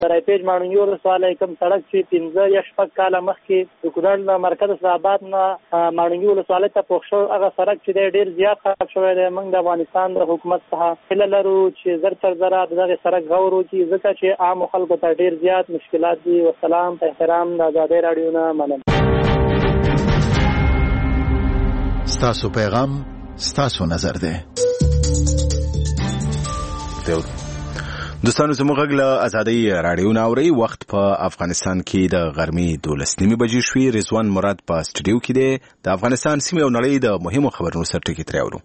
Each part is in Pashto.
رایپیج ماڼوګي ولسوالۍ کوم سړک چې 15 یا 6 کاله مخکې د کونړ له مرکز اسلامآباد نه ماڼوګي ولسوالۍ ته پوښ شو هغه سړک چې ډېر زیات خراب شوی دی. موږ د افغانستان د حکومت څخه هیله لرو چې زر تر زره دغه سړک غور وکړي ځکه چې عام خلکو ته ډېر زیات مشکلات دي. والسلام په احترام د آزادۍ راډیو نه منم. ستاسو پیغام ستاسو نظر دی. دوستانو زموږ غږ له آزادۍ راډیو نه اورئ. وخت په افغانستان کې د غرمې 12 بجې شوې. رضوان مراد په سټډیو کې دی. د افغانستان سیمې او نړۍ د مهمو خبرونو سر ټکي ترې اورو.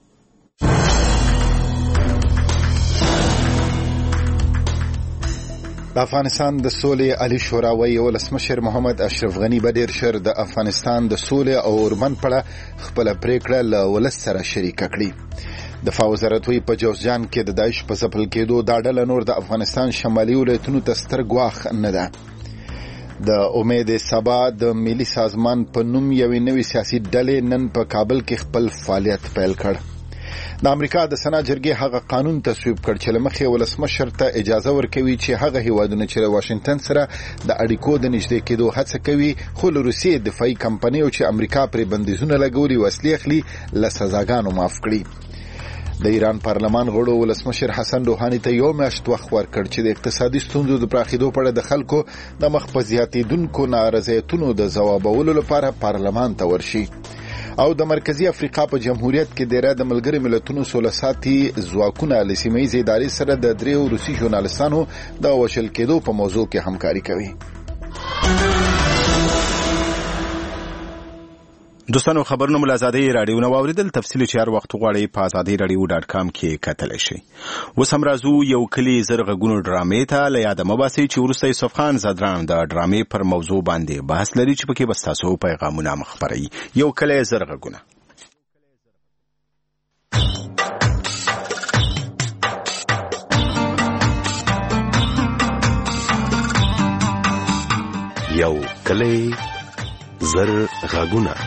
د افغانستان د سولې عالی شورا وایي ولسمشر محمد اشرف غني به ډېر ژر د افغانستان د سولې او اوربند په اړه خپله پریکړه له ولس سره شریکه کړي. دفاع وزارت وایي په جوزجان کې د داعش په ځپل کېدو دا ډله نور د افغانستان شمالي ولایتونو ته ستر ګواښ نه ده. د امید سبا د ملي سازمان په نوم یوې نوې سیاسي ډلې نن په کابل کې خپل فعالیت پیل کړ. د امریکا د سنا جرګې هغه قانون تصویب کړ چې لمخې ولسمشر ته اجازه ورکوي چې هغه هیوادونه چې د واشنگټن سره د اړیکو د نږدې کېدو هڅه کوي خو له روسیې دفاعي کمپنیو چې امریکا پرې بندیزونه لګولي وسلې اخلي له سزاګانو معاف کړي. د ایران پارلمان غړو ولسمشر حسن روحاني ته یو میاشت وخت ورکړ چې د اقتصادي ستونزو د پراخېدو په اړه د خلکو د مخ په زیاتېدونکو نارضایتونو د ځوابولو لپاره پارلمان ته ورشي. او د مرکزی افریقا په جمهوریت کې ډیره د ملګری ملتونو سولساتي ځواکونه له سیمه‌ییزې ادارې سره د دریو روسي ژورنالستانو د وشل کېدو په موضوع کې همکاري کوي. دوستانو خبرونه مل آزادۍ راډیو نو اوریدل. تفصیلی چې هر وخت غواړئ په azadiiradio.com کې کتلی شئ. اوس هم راځو یو کلی زرغونو ډرامې ته. له یاده مه باسئ چې وروسته یوسف خان زدران د ډرامې پر موضوع باندې بحث لري چې پکې به ستاسو پیغامونه خپروي. یو کلی زرغونه. یو کلی زرغونه.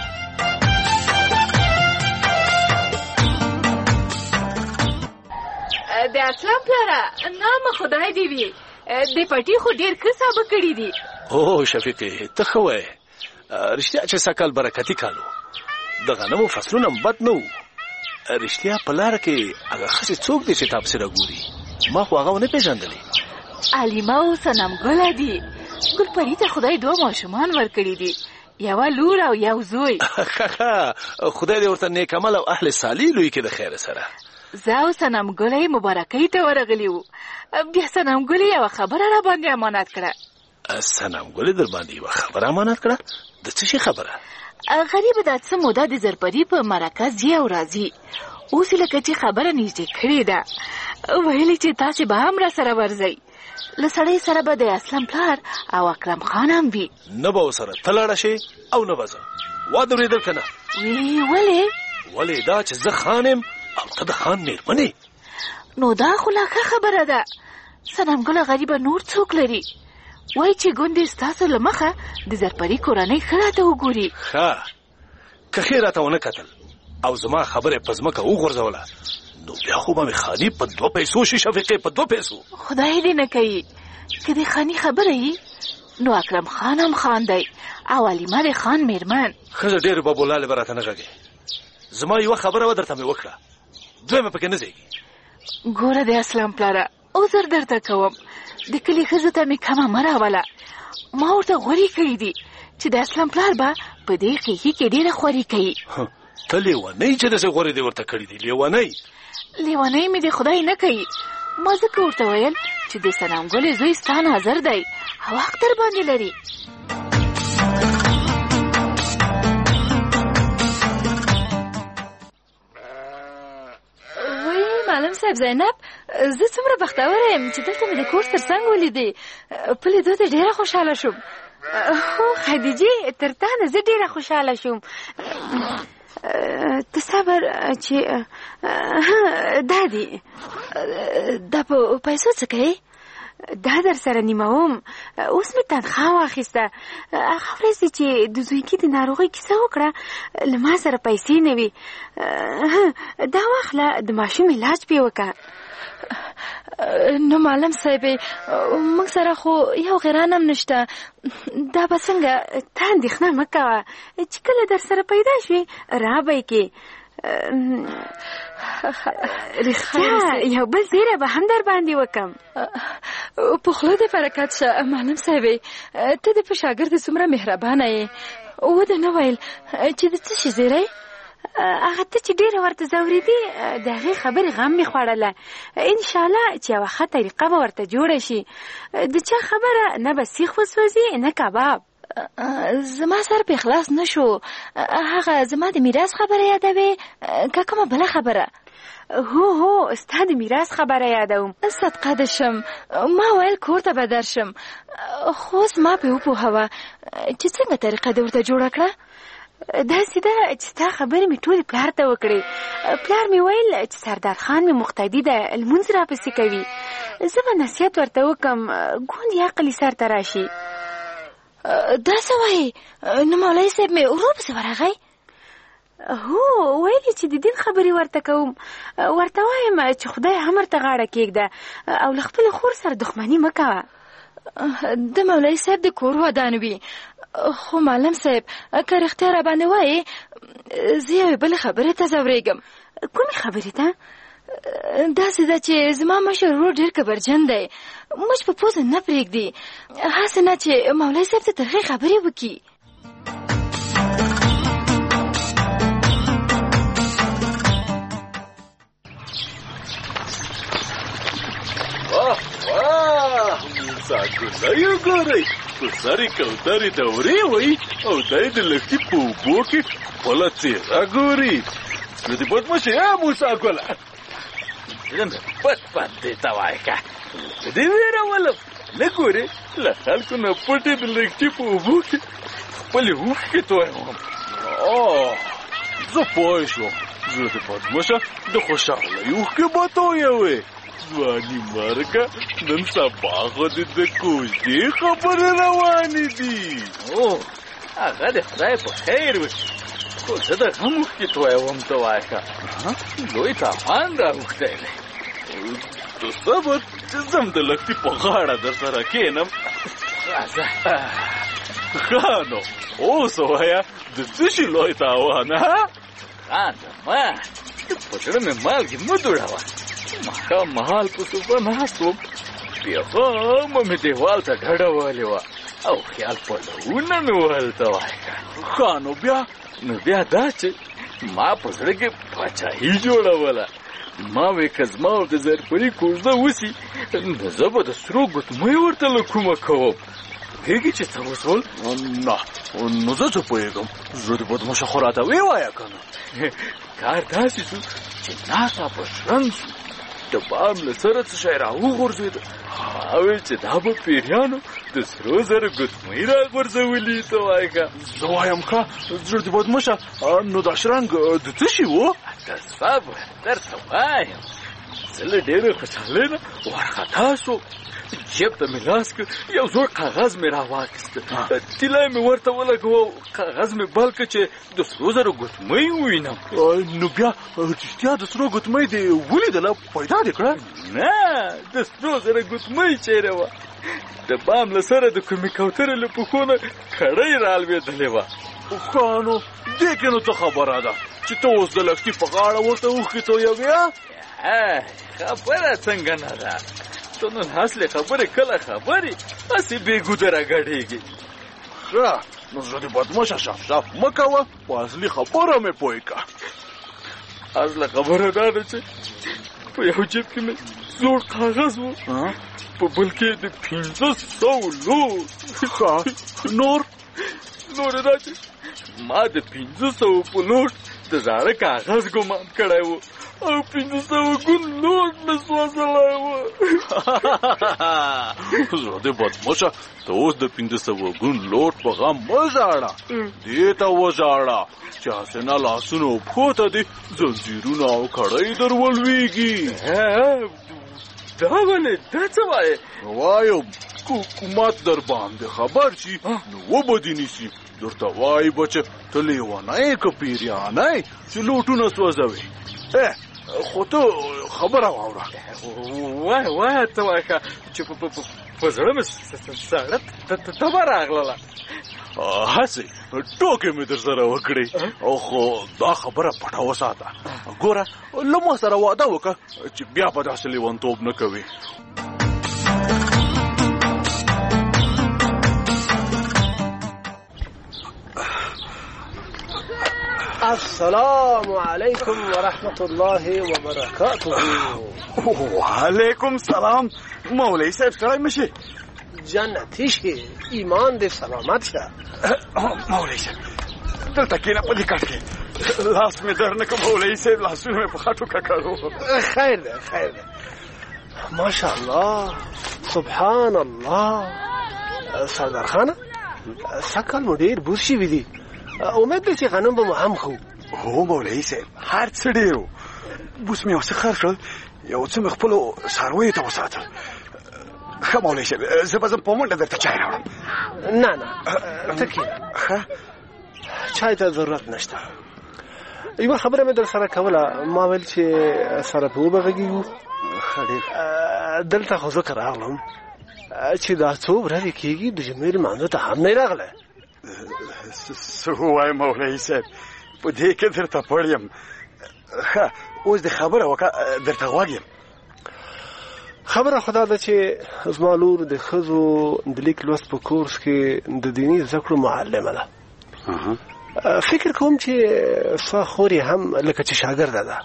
د اسلام پلاره نامه خدای دی وي د پټي خو ډیر ښه سابه کړي دي. او شفیقې ته ښه وایې رښتیا چې سږکال برکتي کالو د غنمو فصلونه بد نه وو. رښتیا په لاره کې هغه ښځې څوک دی چې تا پسې راګوري؟ ما خو هغه ونه پېژندلې. علیمه او صنمګله دي. ګلپري ته خدای 2 ماشومان ورکړي دي، یوه لور او یو زوی. خدای دې ورته نیک عمل او اهل صالح لوی کې د خیر سره. زه او صنمګلې مبارکۍ ته ورغلي وو. بیا صنمګلې یوه خبره را باندې امانت کړه. صنمګلې در باندې یوه خبره امانت کړه؟ د څه شي خبره؟ غریبه دا څه موده د زرپري په مرکز ځي او راځي. اوس لکه چې خبره نږدې کړې ده. ویلې چې تاسې به هم را سره ورځئ. له سړی سره به د اسلام پلار او اکرم خان هم وي. نه به ورسره ته لاړه شې او نه به زه. واده اورېدل که نه؟ ولې دا چې زه خان یم او ته د خان مېرمنې. نو دا خو لا ښه خبره ده. صنمګله غریبه نور څوک لري؟ وایي چې ګوندې ستاسو له مخه د زرپري کورنۍ ښه راته وګوري. ښه که ښې راته ونه کتل او زما خبرې په ځمکه وغورځوله نو بیا خو به مې خاني په 2 پیسو شي. شفیقې په 2 پیسو. خدای دې نه کوي. که د خاني خبره یي نو اکرم خان هم خان دی او علیمه د خان مېرمن. ښځه ډېرې بابولالې به راته نه غږې. زما یوه خبره و درته مې وکړه، دویمه پکې نه ځایږي. ګوره د اسلام پلاره عذر درته کوم، د کلي ښځو ته مې کمه مه راوله. ما ورته غورې کړي دي چې د اسلام پلار به په دې خیښي کې ډېره خوري کوي. ته لیونۍ چې داسې غورې دې ورته کړي دي. لیونۍ مې د خدای نه کوي. ما ځکه ورته ویل چې د صنمګلې زوی ستا ناظر دی او حق در باندې لري. معلم صاحب زینب، زه څومره بختوره یم چې دلته مې د کور تر څنګ ولیدې. په لیدو ته ډېره خوشحاله شوم. هو خدیجې، تر تا نه زه ډېره خوشحاله شوم. ته صبر چې دا دی. دا په پیسو څه کوې؟ دا در سره نیموم. اوس مې تنخواه واخیسته. هغه ورځ چې د زویکي د ناروغۍ کیسه وکړه له ما سره پیسې نه وي. دا واخله د ماشوم علاج پې وکړه. نو معلم صاحبې موږ سره خو یو غیران هم نشته. دا به څنګه؟ ته اندېښنه مه کوه، چې کله در سره پیدا شوې را به یې کې. رښتیا یو بل زیری به هم در باندې وکم. په خوله دې برکت شه معلم صاحبې، ته د په شاګرد څومره مهربانه یې. وده نه ویل چې د څه شي زیری؟ هغه ته چې ډېره ورته ځورېدې د هغې خبرې غم مې خوړله. انشاءالله چې یوه ښه طریقه به ورته جوړه شي. د چا خبره نه به سیخ وسوځي نه کباب. زما سر په اخلاص نشو. هغه زما د میراث خبره یادوي که کومه بله خبره؟ هو ستا د میراث خبره یادوم. صدقه دې شم. ما ویل کور ته به درشم، خو اوس ما پې وپوهوه چې څنګه طریقه دې ورته جوړه کړه. داسې ده چې ستا خبرې مې ټولې پلار ته وکړې. پلار مې ویل چې سردار خان مې مقتدي ده، لمونځ راپسې کوي. زه به نصیحت ورته وکم، ګوند یې عقل یې سر ته راشي. دا څه وایي؟ نو مولوي صاحب مې ورو پسې ورغی؟ هو ویل چې د دین خبرې ورته کوم. ورته وایم چې خدای هم ورته غاړه کېږده او له خپلې خور سره دښمني مه کوه. د مولوي صاحب د کور ودان وي، خو معلم صاحب که رښتیا را باندې وایي زه یوې بلې خبرې ته ځورېږم. کومې خبرې ته؟ داسې ده چې زما مشر ورور ډېر کبرجن دی، موږ په پوزه نه پرېږدي. هسې نه چې مولوي صاحب ته ترخې خبرې وکړي. موسی یو ګورئ، په سر یې کوترې دورې وایي او دی د لښتي په اوبو کې خپله څېره ګوري. نو د بدماشي موسی ګله پټ پټ دې ته وایه که زه دې وېرولم. نه ګورې له خلکو نه پټې د لښتي په اوبو کې خپلې اوښکې تویوم. زه پوه شوم، زه د بدماشه د خوشحالۍ اوښکې به تویوې. ځواني مرګه نن سبا خو دې د کوژدې خبرې روانې دي. هغه د خدای په خیر وشي، خو زه د غم اوښکې تویوم. ته وایه که لوی تاوان را اوښتی دی. ته صبر چې زم د لښتي په غاړه در سره کښېنم. راځه. ښه نو اوس ووایه د څه شي لوی تاوان؟ خانده ما په زړه مې مالګې مه دوړوه. ماښام مهال په صوفه ناست وم، بېغمه مې دیوال ته ډډه وهلې وه او خیال پلونه مې وهل. ته وایه که ښه نو بیا؟ نو بیا دا چې ما په زړه کې پاچاهي جوړوله. ما وې که زما او د زرپري کوژده وسي نو زه به د سرو ګوتمۍ ورته له کومه کوم. پوهېږې چې څه وسول؟ نه نو زه څه پوهېږم. زه د بدماشه خو راته ویې وایه که نه. کار داسې شو چې ناڅاپه شرنګ شو، د بام له سره څه شی را وغورځېده. ما ویل چې دا به پیریانو د سرو زرو ګوتمۍ را غورځولي. ته وایه که زه وایم ښه زړه د بدماشه نو دا شرنګ د څه شي و؟ ته صبر درته وایم. زه له ډېرې خوشحالۍ نه وارخطا شوم، جیب ته مې لاس کړ، یو زوړ کاغذ مې را واخیسته، طلا مې ورته ولګوه، کاغذ مې بل کړ چې د سرو زرو ګوتمۍ ووینم. نو بیا رښتیا د سرو ګوتمۍ دې ولیدله، پیدا دې کړه؟ نه د سرو زرو ګوتمۍ چیرې وه؟ د بام له سره د کومې کوترې له پښو نه کړۍ را لوېدلې وه. ښه نو دې کې نو څه خبره ده چې ته اوس د لښتي په غاړه ورته اوښکې تویوې؟ خبره څنګه نه ده؟ ته نن اصلې خبرې کله خبرې هسې بېګوده را ګډېږي. ښه نو زړه دې بدماشه شاف مه کوه، په اصلي خبره مې پوه کړه. اصله خبره دا ده چې په یو جیب کې مې زوړ کاغذ و، په بل کې د 500 لور. نور یې دا چې ما د 500 په لوټ د زاړه کاغذ ګمان کړی و او 500 ګون لوټ مې سوځلی و. زړه دې بدماشه ته اوس د 500 ګون لوټ په غم مه ژاړه، دې ته وژاړه چې حسنه لاسونو پښو ته دې زنځیرونه او کړۍ در ولوېږي. دا ولې دا څه وایې؟ وایم حکومت در باندې خبر شي نو وبدې نیسي. درته وایي بچه ته لیونی که پیریانی چې لوټونه سوځوي. خو ته خبره واوره. وایه ته وایه چې په زړه مې سړه تبه راغلله. هسې ټوکې مې در سره وکړې او خو دا خبره پټه وساته. ګوره له ما سره واده وکړه چې بیا به داسې لیونتوب نه کوي. السلام علیکم ورحمت الله وبرکاته. وعلیکم سلام. مولوی صاحب سره مشه جنتی شي، ایمان دې سلامت شه. مولوی صاحب دلته کېنه په دې کټ کې. لاس مې در نه که مولوی صاحب، لاسونه مې په خټو ککړو. خیر ده خیر ده. ماشاءالله سبحان الله. سردار خانه سکل مو ډېر بوس شوي دي. امید دی چې غنم به مو هم خو. هو مولوی صاحب هر څه ډېر و. بوس مې اوس خر کړل، یو څه مې خپلو څارویو ته وساتل. ښه مولوی صاحب زه به ځم په منډه درته چای راوړم. نه ته کښېنه، چای ته ضرورت نشته. یوه خبره مې در سره کوله، ما ویل چې سره په وبغږېږو. دلته خو ځکه راغلم چې دا څو ورځې کېږي د جمعې لمانځه ته هم نه راغلی. څه ووایم مولوي صاحب، په دې کې درته پړ یم. ښه اوس دې خبره وکړه، درته غوږ یم. خبره خو دا ده چې زما لور د ښځو د لیک لوست په کورس کې د دیني زده کړو معلمه ده. فکر کوم چې ستا خور یې هم لکه چې شاګرده ده.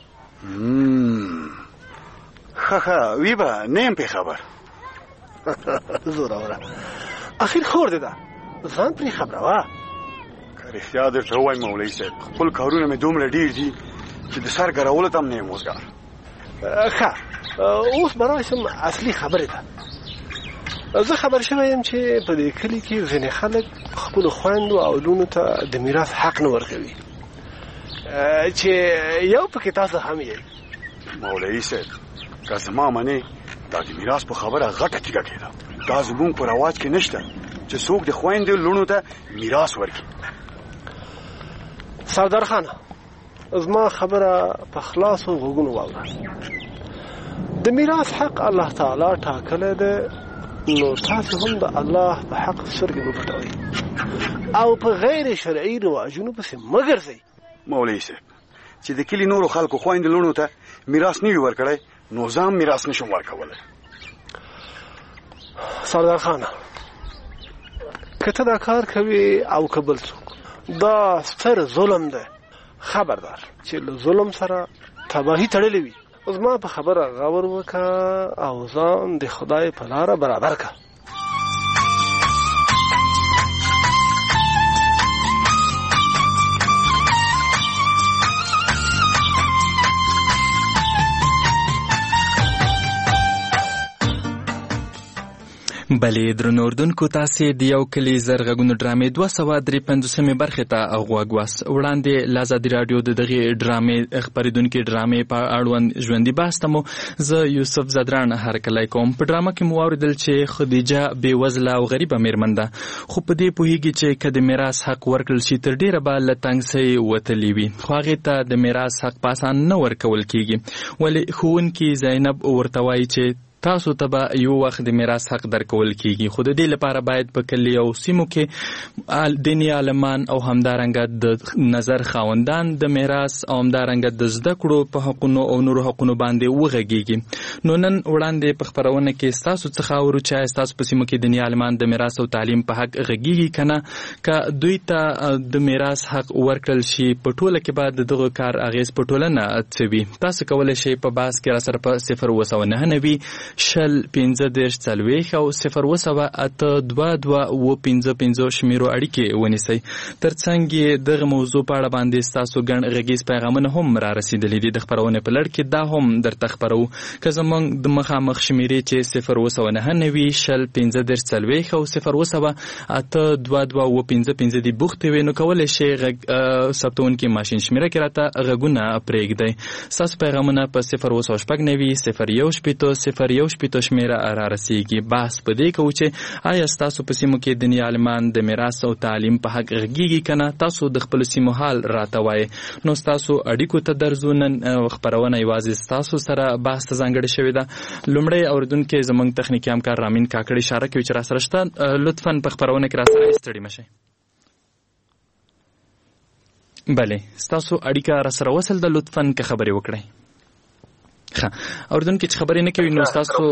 ښه وي به نه یم پې خبر. زوروره اخر خور دې ده، ځان پرې خبروه. که رښتیا درته ووایم مولوي صاحب، خپل کارونه مې دومره ډېر دي چې د سر ګرولو ته هم نه یم وزګار. ښه اوس به راشم اصلي خبرې ته. زه خبر شوی یم چې په دې کلي کې ځینې خلک خپلو خویندو او لونو ته د میراث حق نه ورکوي، چې یو پکې تاسو هم یې. مولوي صاحب که زما منې دا د میراث په خبره غټه تیږه کېده. دا زموږ په رواج کې نشته چې څوک د خویندو لونو ته میراث ورکړي. سردار خانه زما خبره په خلاصو غوږونو واوره. د میراث حق الله تعالی ټاکلی دی، نو تاسو هم د الله په حق سترګې مه پټوئ او په غیر شرعي رواجونو پسې مه ګرځئ. مولوي صاحب چې د کلي نورو خلکو خویندو لونو ته میراث نه وي ورکړی، نو زه هم میراث نشم ورکولی. سردار خانه که ته دا کار کوي او که بل څوک، دا ستر ظلم دی. خبردار چې له ظلم سره تباهي تړلې وي. زما په خبره غور وکړه او ځان د خدای په لاره برابر کړه. بلې درنو اردونکو، تاسې د یو کلي زرغږونو ډرامې 253 برخې ته غوږ واست. وړاندې له ازادي راډیو د دغې ډرامې خپرېدونکې ډرامې په اړوند ژوندي بحث ته مو زه یوسف زدران هرکلی کوم. په ډرامه کې مو واورېدل چې خدیجه بېوزله او غریبه مېرمن ده، خو په دې پوهېږي چې که د میراث حق ورکړل شي تر ډېره به له تنګسۍ وتلې وي، خو هغې ته د میراث حق په اسان نه ورکول کېږي. ولې ښوونکي زینب ورته وایي چې تاسو ته به یو وخت د میراث حق درکول کیږي، خو د دې لپاره باید په کلي او سیمو کې دیني عالمان او همدارنګه د نظر خاوندان د میراث او همدارنګه د زده کړو په حقونو او نورو حقونو باندې وغږیږي. نو نن وړاندې په خپرونه کې ستاسو څخه اورو چې ستاسو په سیمو کې دیني عالمان د میراث او تعلیم په حق غږیږي کنه، که دوی ته د میراث حق ورکړل شي په ټوله کې بعد دغه کار اغیز په ټولنه څه وي. تاسو کولی شئ په بحث کې راسره په 079 شل 15 40 او 0782255 شمیرو اړیکې ونیسئ. ترڅنګ دغه موضوع په اړه باندې ستاسو ګڼ غږیز پیغامونه هم را رسیدلي دي. د خپرونې په لړ کې دا هم درته خپرو. که زموږ د مخامخ شمیرې چې 079 شل 15 40 او 0782255 دي بوختې وي، نو کولی شئ ثبتونکي ماشین شمیره کې راته غږونه پرېږدئ. ستاسو پیغامونه په 089 01 0 0.1 شمیره را رسیږي. بحث په دې کوو چې آیا ستاسو په سیمو کې دیني عالمان د میراث او تعلیم په حق غږیږي کنه؟ تاسو د خپل سیمو حال راته وایي. نو ستاسو اړیکو ته درځو. نن خبرونه یوازې ستاسو سره بحث ته ځانګړې شوې ده. لومړی اوریدونکي زموږ تخنیکي همکار رامین کاکړي اشاره کوي چې راسره شته. لطفا په خبرونه کې راسره ستړي مشئ. بله ستاسو اړیکه راسره وصل ده. لطفا که خبرې وکړئ. ښه اوریدونکي چې خبرې نه کوي نو ستاسو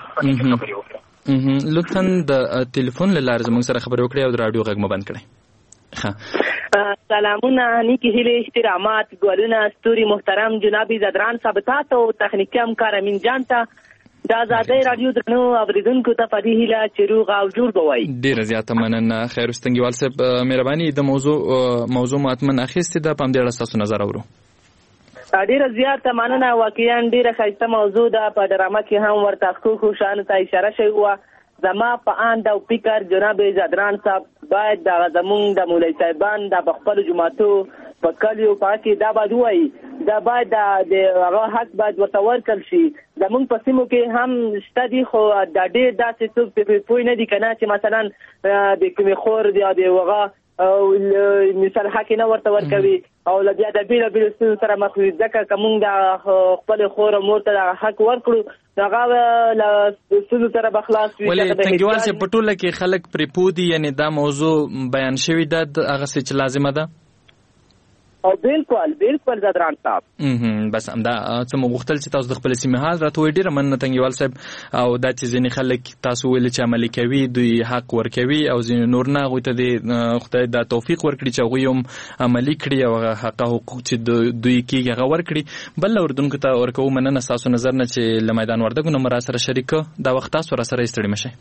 لطفا د ټلیفون له لارې زموږ سره خبرې وکړئ او د راډیو غږ مو بند کړئ. سلامونه، نیکی هیلې، احترامات، ګلونه، ستوري محترم جناب زدران صاحب ته او تخنیکي همکار امین جان ته د آزادۍ راډیو درنو اوریدونکو ته په دې هیله چې روغ او جوړ به وئ. ډېره زیاته مننه. خیر استنګیوال صاحب مهرباني د موضوع ماتمن اخیستې ده، په همدې اړه ستاسو نظر اورو. ډېره زیاته مننه. واقعا ډېره ښایسته موضوع ده. په ډرامه کې هم ورته ښکلو شیانو ته اشاره شوې وه. زما په اند او فکر جناب زدران صاحب باید زمونږ د مولوي صاحبان د خپلو جوماتو په کلیو په کې دا باید ووایي، دا باید د هغه حق باید ورته ورکړل شي. زمونږ په سیمو کې هم شته دي، خو دا ډېر داسې څوک پوه نه دي که نه چې مثلا د کومې خور یا د هغه مثال حق نه ورته ورکوي او بیا د بېلابېلو ستونزو سره مخ وي. ځکه که موږ د خپلې خور او مور ته د حق ورکړو نو هغه له ستونزو سره به خلاص وي. ولې تنګیوال صاحب په ټوله کې خلک پرې پوه دي، یعنې دا موضوع بیان شوې ده هغسې چې لازمه ده؟ او بالکل زدران صاحب بس همدا څه مو غوښتل چې تاسو د خپل سیمې حال راته وایئ. ډېره مننه تنګیوال صاحب. او دا چې ځینې خلک تاسو ویل چې عملي کوي، دوی حق ورکوي او ځینې نور نه، هغوی ته د خدای دا توفیق ورکړي چې هغوی هم عملي کړي او هغه حق حقوق چې دوی کېږي هغه ورکړي. بل اردونکو ته ورکوو مننه ستاسو نظر نه چې له میدان وردګو نه مو راسره شریک کړه. دا وخت تاسو راسره یې ستړي مشئ.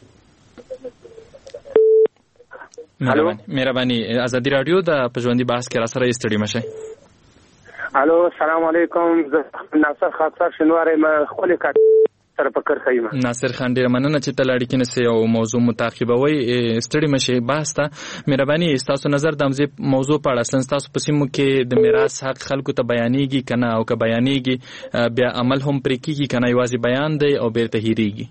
مهرباني ازادي راډیو د پژوندي بحث کې راسره یې ستړي مشئ. الو السلام علیکم. زه ناصر خاصر شنواری ما خپل کار سره پکر خیم. ناصر خان ډیر مننه چې تل اړیکې نسې او موضوع متعقبوي. ستړي مشئ بحث ته. مهرباني تاسو نظر د همدې موضوع په اړه اصلا تاسو په سیمو کې د میراث حق خلکو ته بیانېږي کنه؟ او که بیانېږي بیا عمل هم پرې کېږي کنه یوازې بیان دی او بیرته هېرېږي؟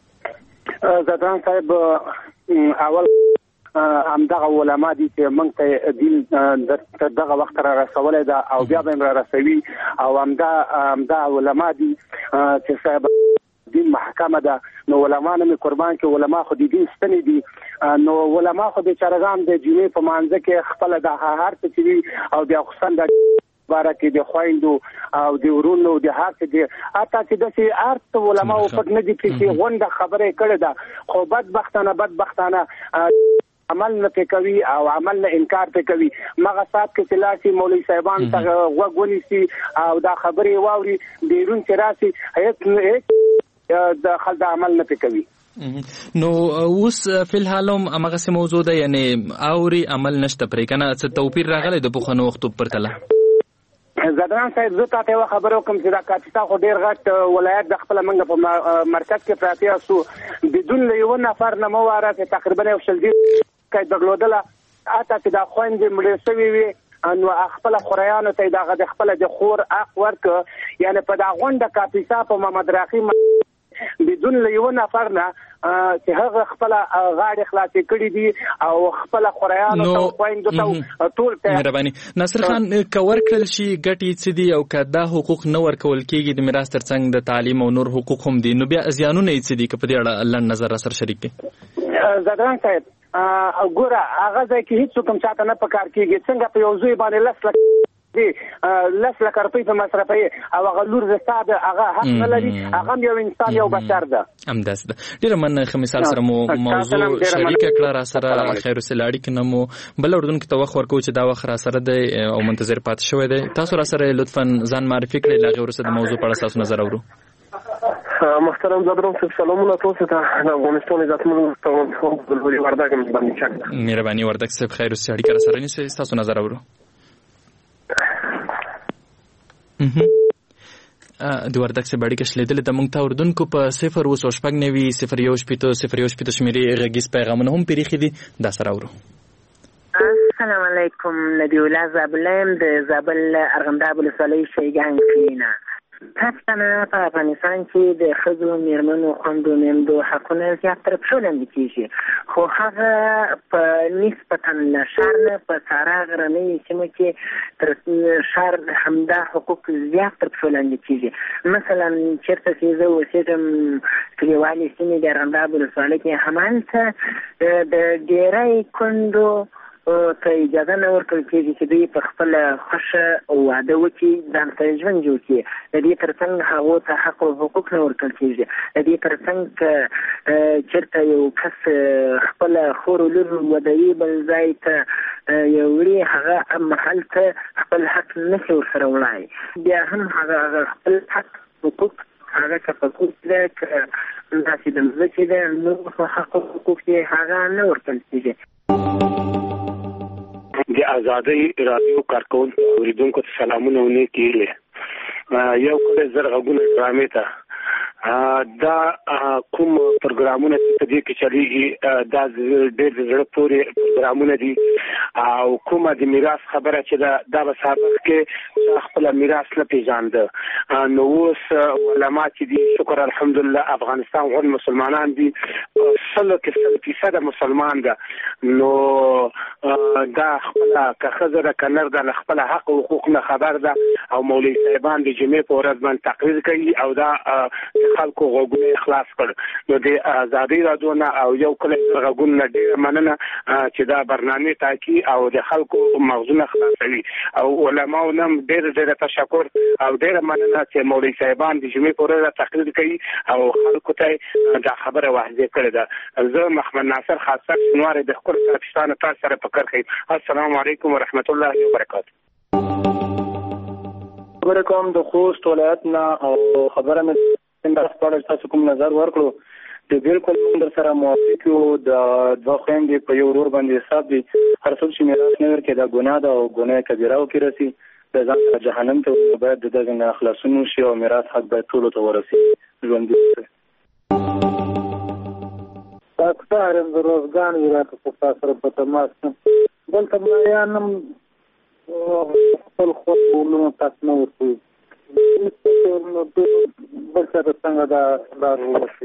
زدران صاحب اول همدغه علما دي چې موږ ته دین تر دغه وخت را رسولی ده او بیا به را رسوي. او همدا علما دي چې صاحب دین محکمه ده. نو علما نه مې قربان کې علما خو د دین ستنې دي. نو علما خو بیچارهګان د جمعې په مانځه کې خپله د هر څه چې وي او بیا خصوصا د باره کې د خویندو او د ورونو د هر څه دي حتی چې داسې هر څه علماو پټ نه دي چې غونډه خبره یې کړې ده. خو بدبختانه عمل نه پې کوي او عمل نه انکار پې کوي. مغه سات کې چې لاسي مولوي صاحبان ته غوږ ونیسي او دا خبرې واوري بیرون چې راسي هیڅ د خلک عمل نه پې کوي. نو اوس فی الحال هم همغسې موضوع ده، یعنې اوري عمل نشته پرې که نه؟ څه توپیر راغلی د پخوانو وختو پرتله؟ زدران صاحب زه تاته یوه خبره وکړم چې دا کاپیسا خو ډېر غټ ولایت د خپله موږ په مرکز کې پراته یاستو. بدون له یوه نفر نه مه واره چې تقریبا یو شل دېرش درلودله حتی چې دا خویندې مړې شوې وي نو خپله خوریانو ته یې دغه د خپله د خور حق ورکړه. یعنې په دا غونډه کاپیسا په محمد راقي بدون له یوه نفر نه چې هغه خپله غاړې خلاصې کړي دي او خپله خوریانو ته خویندو ته ټول ته. مهرباني ناصر خان، که ورکړل شي ګټې څه دي او که دا حقوق نه ورکول کېږي د میراث تر څنګ د تعلیم او نور حقوق هم دي، نو بیا زیانونه یې څه دي؟ که په دې اړه لنډ نظر راسره شریک کړي. زدران صاحب ګوره هغه ځای کې هېڅ حکم چاته نه په کار کېږي. څنګه په یو زوی باندې 10 لک روپۍ په مصرفوي او هغه لور د ستا د هغه حق نه لري، هغه هم یو انسان یو بشر ده. همداسې ده. ډېره مننه. ښه مثال سره مو موضوع شریکه کړه راسره. خیر وسیله اړیکې نه مو بل اردونکو ته وخت ورکوو چې دا وخت راسره دی او منتظر پاتې شوی دی. تاسو راسره لطفا ځان معرفي کړئ، له هغې وروسته د موضوع په اړه ستاسو نظر اورو. محترم زدران صاحب سلامونه تاسو ته. د افغانستان عزتمن بلبلي وردګ باندې چک. مهرباني وردګ صاحب خیر وسیله اړیکه راسره نیسئ، ستاسو نظر اورو. د وردګ صاحب اړیکه شلېدلې ده. موږ ته اردونکو په 0:90 شمیرې غږیز پیغامونه هم پرېښي دي، دا سره اورو. السلام علیکم. نبی الله زابل یم د زابل ارغنداب ولسوالۍ شیګان کښېنه. پښتانه په افغانستان کې د ښځو میرمنو خویندو میندو حقونه زیات تر پښو لاندې کیږي خو هغه په نسبتا له ښار نه په ساره غرنۍ سیمو کې تر ښار همدا حقوق زیات تر پښو لاندې کیږي مثلا چېرته چې زه اوسېږم کلیوالې سیمې د ارغنداب ولسوالۍ کې همالته د ډېری کونډو ته اجازه نه ورکړل کېږي چې دوی په خپله خوښه واده وکړي ځان ته ژوند جوړ کړي د دې تر څنګ هغو ته حق او حقوق نه ورکړل کېږي د دې تر څنګ که چېرته یو کس خپله خور او لور ودوي بل ځای ته یو وړي هغه محل ته خپل حق نشي ورسره وړی بیا هم هغه خپل حق حقوق هغه که په کور کې ده که داسې د مځکې ده نور حق او حقوق یې هغه نه ورکړل کېږي د ازادۍ رادیو کارکونکو اوریدونکو ته سلامونه او نیکې هیلې یو کله زر غوږونه ډرامې ته دا کوم پروګرامونه چې په دې کې چلیږي دا ډېر زړه پورې پروګرامونه دي او کومه د میراث خبره چې دا به سابق کې خپل میراث نه پیژانده نو اوس علما چې دي شکر الحمدلله افغانستان غوړ مسلمانان دي 100% مسلمان ده نو دا خپل که ښځه ده که نر ده له خپل حق او حقوق نه خبر ده او مولوي صاحبان د جمعې په ورځ باندې تقریر کوي او دا خلکو غوږونه خلاص کړ نو د ازادۍ رادیو نه او یو کله غوږونه ډېر مننه چې دا برنامه تاکي او د خلکو مغزونه خلاصوي او علماو نم ډېر تشکر او ډېر مننه چې مولوي صاحبان د جمعې په ورځ تقریر کوي او خلکو ته دا خبره واضح کړې ده زه محمد ناصر خاصه شنوار د خپل پاکستان تاسو سره فکر کوي السلام علیکم ورحمت الله وبرکاته خبره کوم د خوست ولایت نه او خبره مې څنګه ستاسو تاسو کوم نظر ورکړو د بالکل در سره موافق یو د دوه خويندې په یو ورور باندې حساب دي هر څوک چې میراث نه ورکړي دا ګناه ده او ګناه کبیره او کې راسي د ځان جهنم ته باید د دغه نه خلاصون شي او میراث حق باید ټول ته ورسي ژوند دي اکثر د روزګان ویراته په تاسو په تماس دلته ما نم خپل خو ولونو تاسو نو ورته بل څه څنګه دا ورشي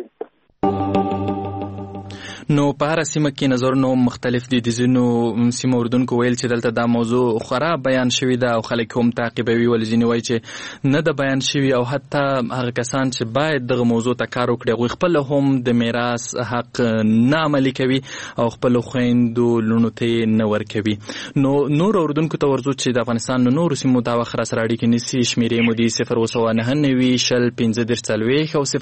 نو په هر سیمه کې نظرونه مختلف دي د ځینو سیمو اردوونکو ویل چې دلته دا موضوع خراب بیان شوی ده او خلک هم تعقیبوي ول ځینې وایي چې نه ده بیان شوی او حتی هغه کسان چې باید دغه موضوع ته کار وکړي هغوی خپل هم د میراث حق نه عملي کوي او خپل خویندو لوڼو ته یې نه ورکوي نو نور اردوونکو ته ورځو چې د افغانستان نو نورو سیمو دا وخت راسره اړیکې نیسي شمېرې مو دي 02990 او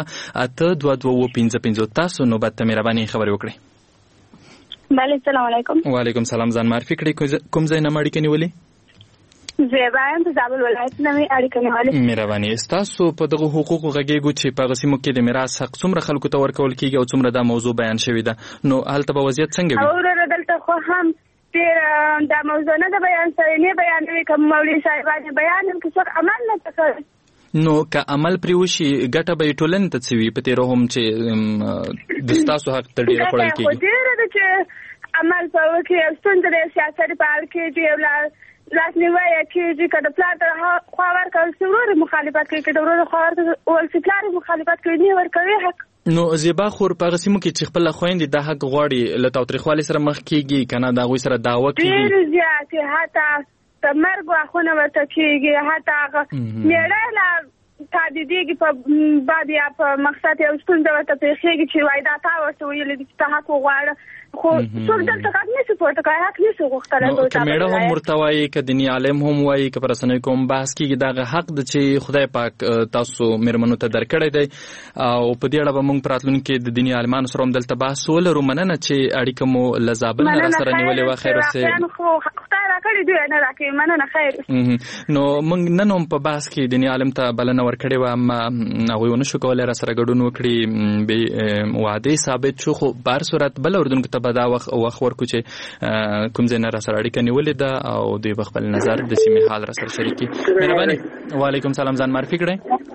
0808225 تاسو نوبت ته مهرباني خبرې وکړئ بله السلام علیکم وعلیکم سلام ځان معرفي کړئ کوم ځای نه اړیکه نیولې زیبا یم د زابل ولایت نه اړیکه نیولې مهرباني تاسو په دغه حقوقو غږیږو چې په غسیمو کې د میراث حق څومره خلکو ته ورکول کیږي او څومره دا موضوع بیان شوی ده نو هلته به وضعیت څنګه وي او دلته خو هم دا موضوع نه ده بیان شوی نه بیانوي کوم مولوي صاحب بیان هم څوک عمل نه کوي نو که عمل پرې وشي ګټه به یې ټولنې ته څه وي په تېره هم چې د ستاسو حق ته ډېره خوړل کېږي ډېره ده چې عمل په وکړي او ستونزه د سیاست په اړه کېږي او لاسنیوی یې کېږي که د پلار ته خوا ورکول چې ورور مخالفت کوي که د ورور خوا ورکول چې پلار مخالفت کوي نه ورکوي حق نو زیبا خور په هغه سیمو کې چې خپله خویندې دا حق غواړي له تاوتریخوالي سره مخ کېږي که نه د هغوی سره دعوه کېږي ډېر زیاتې حتی د مرګ واخونه ورته کېږي حتی هغه مېړه لا تهدیدېږي په باب یا په مقصد یو ستونزه ورته پېښېږي چې وایي دا تا ورته ویلي دي چې ته حق وغواړه خو څوک دلته غږ نشي پورته کوي حق نشي غوښتلی که مېړه هم ورته وایي که دیني عالم هم وایي که په رسنیو کې هم بحث کېږي دغه حق ده چې خدای پاک تاسو مېرمنو ته درکړی دی او په دې اړه به موږ په راتلونکي کې د دیني عالمانو سره هم دلته بحث ولرو مننه چې اړیکه مو له زابل نه راسره نیولې وه خیر اوسې خدای راکړي دوی نه راکوي مننه خیر نو موږ نن هم په بحث کې دیني عالم ته بلنه ورکړې وه اما هغوی ونه شو کولی راسره ګډون وکړي وعدې ثابت شو خو په هر صورت بله اردوونکو ته به دا وخت ورکړو چې کوم ځای نه راسره اړیکه نیولې ده او دوی به خپل نظر د سیمې حال راسره شریک کړي مهرباني وعلیکم سلام ځان معرفي کړئ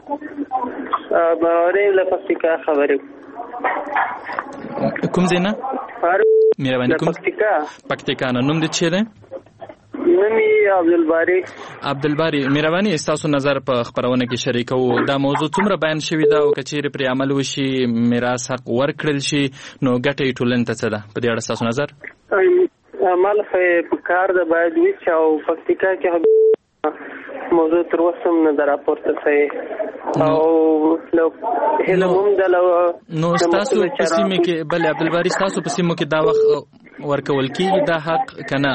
باورې له پکتیکا خبرې کوم ځای نه مهرباني کوم پکتیکا نه نوم دې څه دی نمی عبدالباری مهرباني تاسو نظر په خبرونه کې شریکو. دا موضوع څومره بیان شوی دا او کچېرې پر عمل وشي میراث حق ورکړل شي نو ګټه ټولنې ته څه ده په دې اړه تاسو نظر؟ عمل په کار د باید وي او پکتیکا کې موضوع تر اوسه نه راپورته شوی او نو تاسو په سیمه کې بل عبدالباری تاسو په سیمه کې دا وخت ورکول کیږي دا حق کنه؟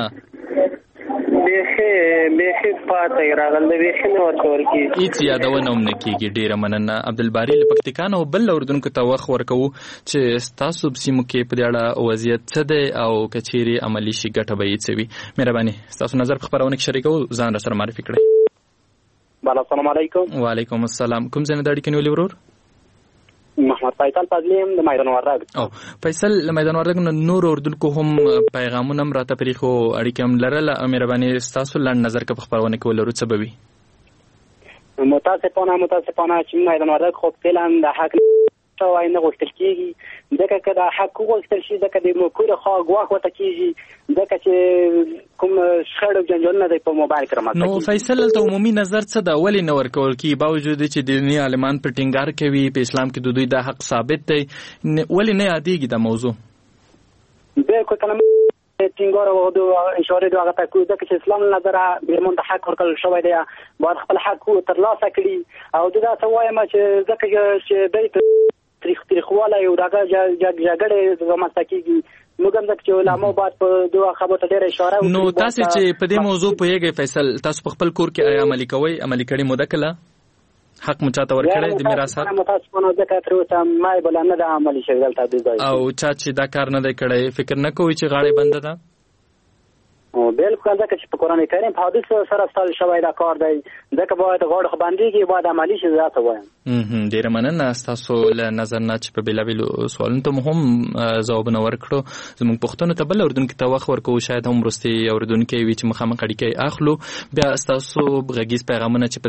بیخي پاتې راغله بیخي نه ورکول کیږي هیڅ یادونه هم نه کیږي. ډیره مننه عبدالباری له پکتیکان او بل اردن کې توخ ورکو چې تاسو په سیمه کې په اړه وضعیت څه دی او کچيري عملی شي ګټه به یې څه وي. مهرباني تاسو نظر په خبرونه کې شریکو ځان سره معرفي کړئ. السلام علیکم. وعلیکم السلام. کوم ځای نه د اړیکې نیولې ورور؟ محمد فیصل فضلی هم د میدان وردګ. او فیصل له میدان وردګ نور اردوونکو هم پیغامونه هم راته پرېښو اړیکې هم لرله. مهرباني ستاسو لنډ نظر که په خپرونه کې ولرو څه به وي؟ متاسفانه چې میدان وردګ خو فعلا د حق شوی نه غوښتل کېږي ځکه که د حق وغوښتل شي ځکه د مکور خوا ګواښ ورته کېږي ځکه چې کوم شخړې او جنجالونه دی په موبایل کې رامنځته کېږي. نو فیصل دلته عمومي نظر څه ده ولې نه ورکول کېږي باوجود چې دیني عالمان پر ټینګار کوي په اسلام کې د دوی دا حق ثابت دی ولې نه یادېږي دا موضوع؟ بالکل کلمه ټینګار او د اشاره د هغه تکو ځکه چې اسلام نظره بیرمن د حق ورکول شوی دی باید خپل حق ترلاسه کړي او دا څه وایم چې ځکه چې د تاریخواله یو دغه جګړې رامنځته کېږي موږ هم ځکه چې علماء باید په دوه خبرو ته ډېره اشاره وکړي. نو تاسو چې په دې موضوع پوهیږئ فیصل تاسو په خپل کور کې عملي کوئ عملي کړي مو ده کله حق مو چاته ورکړی د میراث حق؟ متاسفانه ځکه تر اوسه ما یې بله نه ده عملي شوې دلته دې ځای او چا چې دا کار نه دی کړی فکر نه کوئ چې غاړې بنده ده؟ بالکل ځکه چې په قرآن کریم په حدیث سره ستایل شوی دا کار دی ځکه باید غاړه خو بندېږي باید عملي شي زه څه وایم. ډېره مننه ستاسو له نظر نه چې په بېلابېلو سوالونو ته مو هم ځوابونه ورکړو. زموږ پوښتنو ته بل اردونکي ته وخت ورکوو شاید هم وروستي اورېدونکی وي چې مخامخ اړیکې اخلو. بیا ستاسو غږیز پیغامونه چې په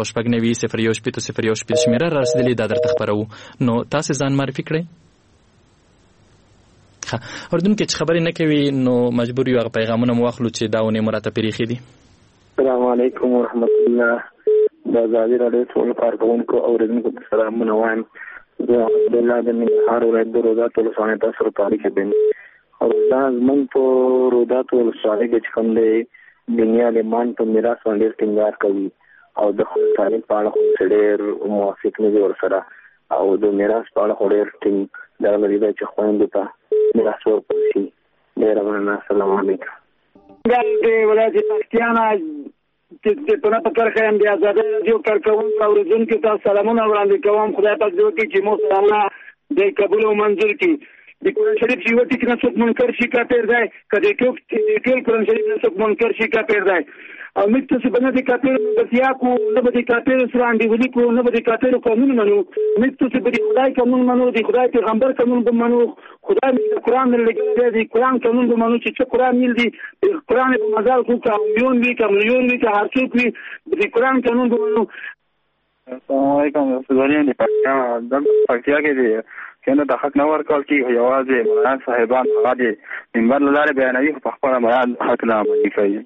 0 شمېره را رسېدلي دا درته خپروو نو تاسې ځان معرفي کړئ. اردونکي چې خبرې نه کوي نو مجبور یو هغه پیغامونه مو واخلو چې دا ونې مو راته پرېښي دي. السلام علیکم ورحمت الله. د ازادي راډیو ټولو کارکوونکو اورېدونکو ته سلامونه وایم. زه عبدالله د ننګرهار ولایت د روداتو ولسوالۍ تاسو سره تاریخ بین او دا زموږ په روداتو ولسوالۍ کې چې کوم دی دیني عالمان په میراث باندې ډېر ټینګار کوي او د خپل تعلیم په اړه خو ډېر موافق نه دي ورسره او د میراث په اړه خو ډېر ټینګ دغه لري دی چې خویندو ته میراث ورکړل شي. ډېره مننه. السلام علیکم. د ولایت پکتیا نه چې په نه کرخه هم د ازادۍ راډیو کارکوونکو اورېدونکو ته سلامونه وړاندې کوم. خدای پاک دې وکړي چې مو سلامونه د قبول او منظور کړي. د قرآن شریف چې وتی کنه څوک منکر شي کافر دی کله ټول قرآن شریف نه څوک منکر شي کافر دی او موږ ته څه باندې کافر بسیا کو نه به کافر سره اندې ودی کو نه به کافر قانون منو موږ ته څه به خدای قانون منو د خدای پیغمبر قانون به منو خدای د قرآن لګل دی قرآن قانون به منو چې قرآن مل دی قرآن په مزال کو کامیون وی کامیون وی که هر څوک وی د قرآن قانون به منو. السلام علیکم. سودانیان د پکتیا کې دي کنه د حق نه ورکول کی یوازې مولانا صاحبان هغه دي منبر لاره بیانوي په خپل بیان حق نه عملي کوي.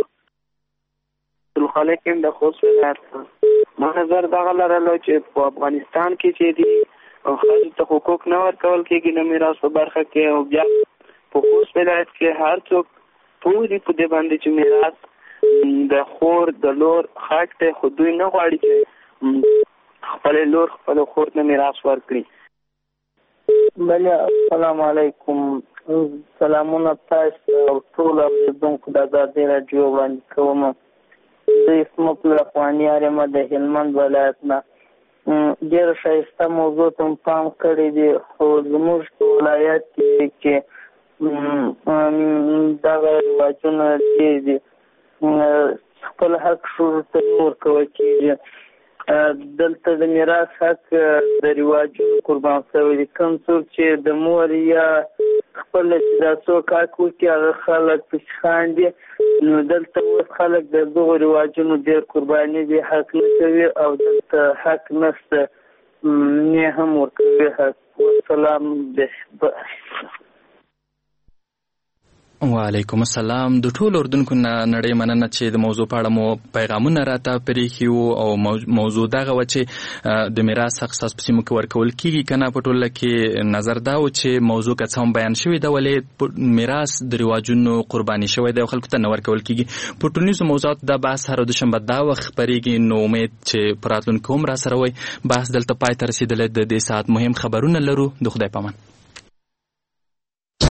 خالقین د خوست ولایت ما نظر دغه لرلو چې په افغانستان کې چې دي خلکو ته حقوق نه ورکول کېږي نه میراث په برخه کې او بیا په خوست ولایت کې هر څوک پوهېږي په دې باندې چې میراث د خور د لور حق دی خو دوی نه غواړي چې خپل لور خپل خور ته میراث ورکړي. بله السلام علیکم. سلامونه تاسو او ټول اورېدونکو د ازادۍ راډیو وړاندې کوم. زه اسمت الافغاني ارمه د هلمند ولایت نه. ډېره ښایسته موضوع ته پام کړی دی خو زموږ په ولایت کې دغه رواجونه ډېر دي خپل حق ښځو ته نه ورکول کېږي. دلته د میراث حق د رواجونو قربان شوی دی. کوم څوک چې د مور یا خپل چې دا څوک حق وکړي هغه خلک پسې خاندي نو دلته اوس خلک د دغو رواجونو ډېر قرباني دي حق نه کوي او دلته حق نشته نه هم ورکوي حق. والسلام. وعلیکم السلام. د ټولو اردوونکو نړۍ مننه چې د موضوع په اړه مو پیغامونه راته پرېښي وو او موضوع دغه وه چې د میراث حق ستاسو په سیمو کې ورکول کېږي که نه. په ټوله کې نظر دا و چې موضوع که څه هم بیان شوې ده ولې میراث د رواجونو قرباني شوی دی او خلکو ته نه ورکول کېږي. په ټولنیزو موضوعاتو دا بحث هر دوشنبه دا وخت خپرېږي. نو امید چې په راتلونکي هم را سره وئ. بحث دلته پای ته رسېدلی. د دې ساعت مهم خبرونه لرو. د خدای په امان.